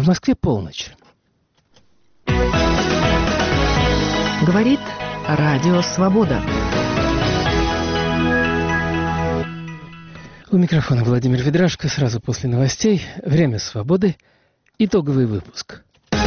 В Москве полночь. Говорит Радио Свобода. У микрофона Владимир Ведрашко. Сразу после новостей «Время свободы». Итоговый выпуск.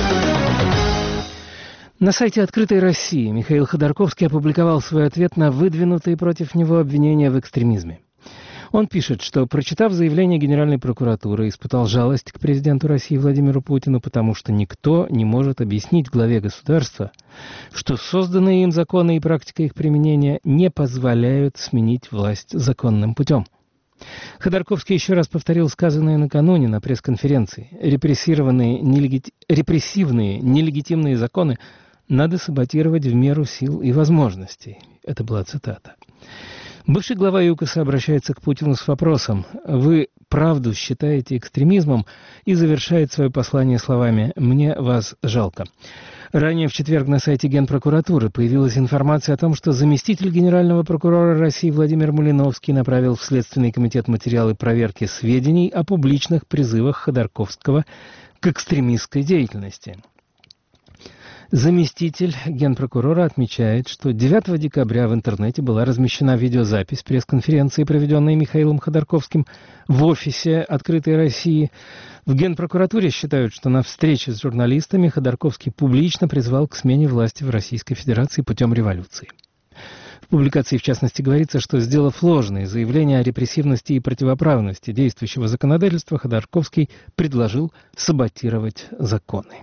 На сайте «Открытой России» Михаил Ходорковский опубликовал свой ответ на выдвинутые против него обвинения в экстремизме. Он пишет, что, прочитав заявление Генеральной прокуратуры, испытал жалость к президенту России Владимиру Путину, потому что никто не может объяснить главе государства, что созданные им законы и практика их применения не позволяют сменить власть законным путем. Ходорковский еще раз повторил сказанное накануне на пресс-конференции. Репрессивные нелегитимные законы надо саботировать в меру сил и возможностей. Это была цитата. Бывший глава ЮКОСа обращается к Путину с вопросом: «Вы правду считаете экстремизмом?» и завершает свое послание словами: «Мне вас жалко». Ранее в четверг на сайте Генпрокуратуры появилась информация о том, что заместитель генерального прокурора России Владимир Малиновский направил в Следственный комитет материалы проверки сведений о публичных призывах Ходорковского к экстремистской деятельности. Заместитель генпрокурора отмечает, что 9 декабря в интернете была размещена видеозапись пресс-конференции, проведенной Михаилом Ходорковским в офисе «Открытой России». В Генпрокуратуре считают, что на встрече с журналистами Ходорковский публично призвал к смене власти в Российской Федерации путем революции. В публикации, в частности, говорится, что, сделав ложные заявления о репрессивности и противоправности действующего законодательства, Ходорковский предложил саботировать законы.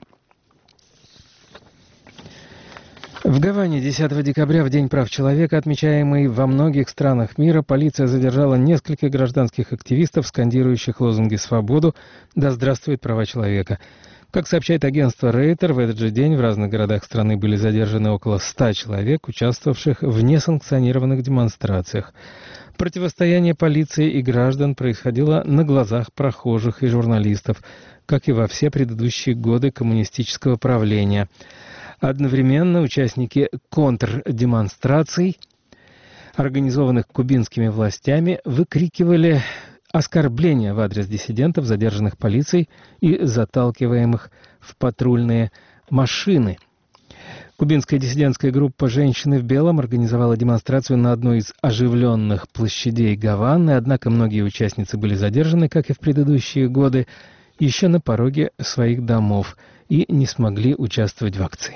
В Гаване 10 декабря, в День прав человека, отмечаемый во многих странах мира, полиция задержала нескольких гражданских активистов, скандирующих лозунги «Свободу», «Да здравствует права человека». Как сообщает агентство Рейтер, в этот же день в разных городах страны были задержаны около 100 человек, участвовавших в несанкционированных демонстрациях. Противостояние полиции и граждан происходило на глазах прохожих и журналистов, как и во все предыдущие годы коммунистического правления. Одновременно участники контрдемонстраций, организованных кубинскими властями, выкрикивали оскорбления в адрес диссидентов, задержанных полицией и заталкиваемых в патрульные машины. Кубинская диссидентская группа «Женщины в белом» организовала демонстрацию на одной из оживленных площадей Гаваны, однако многие участницы были задержаны, как и в предыдущие годы, еще на пороге своих домов и не смогли участвовать в акции.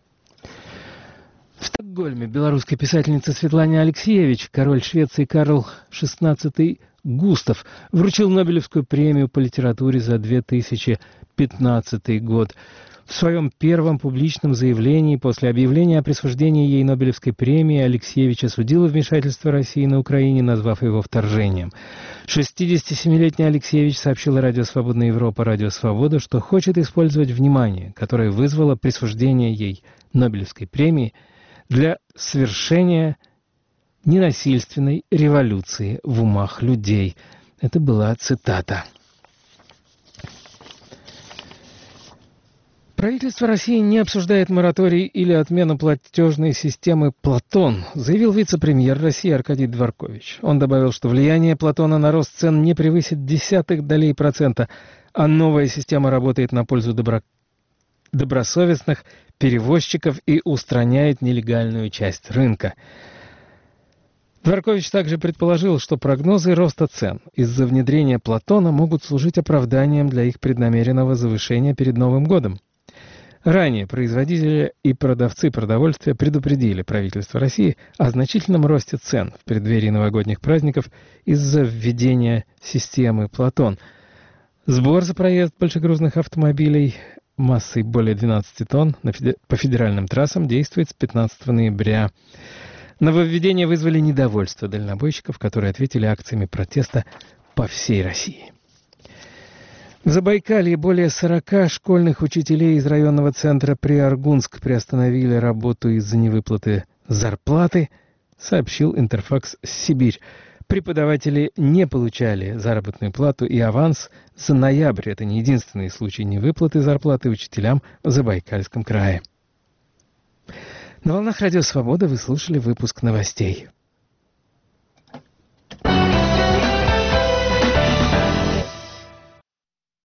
В Стокгольме белорусская писательница Светлана Алексиевич, король Швеции Карл XVI Густав вручил Нобелевскую премию по литературе за 2015 год. В своем первом публичном заявлении после объявления о присуждении ей Нобелевской премии Алексиевич осудила вмешательство России на Украине, назвав его вторжением. 67-летняя Алексиевич сообщила Радио Свободная Европа, Радио Свобода, что хочет использовать внимание, которое вызвало присуждение ей Нобелевской премии, для совершения ненасильственной революции в умах людей. Это была цитата. Правительство России не обсуждает мораторий или отмену платежной системы «Платон», заявил вице-премьер России Аркадий Дворкович. Он добавил, что влияние Платона на рост цен не превысит 0,1%, а новая система работает на пользу добросовестных перевозчиков и устраняет нелегальную часть рынка. Дворкович также предположил, что прогнозы роста цен из-за внедрения Платона могут служить оправданием для их преднамеренного завышения перед Новым годом. Ранее производители и продавцы продовольствия предупредили правительство России о значительном росте цен в преддверии новогодних праздников из-за введения системы Платон. Сбор за проезд большегрузных автомобилей массой более 12 тонн по федеральным трассам действует с 15 ноября. Нововведения вызвали недовольство дальнобойщиков, которые ответили акциями протеста по всей России. В Забайкалье более 40 школьных учителей из районного центра Приаргунск приостановили работу из-за невыплаты зарплаты, сообщил Интерфакс «Сибирь». Преподаватели не получали заработную плату и аванс за ноябрь. Это не единственный случай невыплаты зарплаты учителям в Забайкальском крае. На волнах Радио Свобода вы слушали выпуск новостей.